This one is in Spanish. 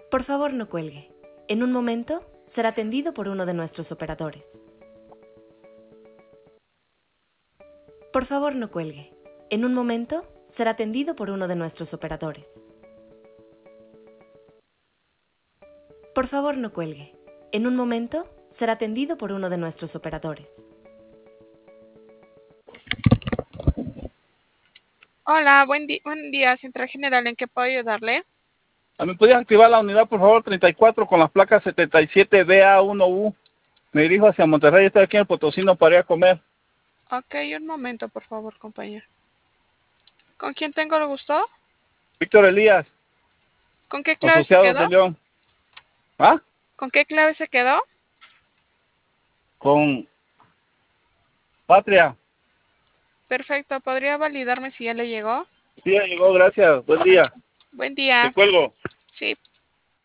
Por favor, no cuelgue. En un momento será atendido por uno de nuestros operadores. Por favor, no cuelgue. En un momento será atendido por uno de nuestros operadores. Por favor, no cuelgue. En un momento será atendido por uno de nuestros operadores. Hola, buen día, Central General, ¿en qué puedo ayudarle? ¿Me podías activar la unidad, por favor, 34 con las placas 77DA1U? Me dirijo hacia Monterrey, estoy aquí en el Potosino para ir a comer. Ok, un momento, por favor, compañero. ¿Con quién tengo el gusto? Víctor Elías, ¿Con qué clave se asociados quedó? de León. ¿Ah? ¿Con qué clave se quedó? Con Patria. Perfecto, ¿podría validarme si ya le llegó? Sí, ya llegó, gracias. Buen día. Buen Te día. cuelgo. Sí.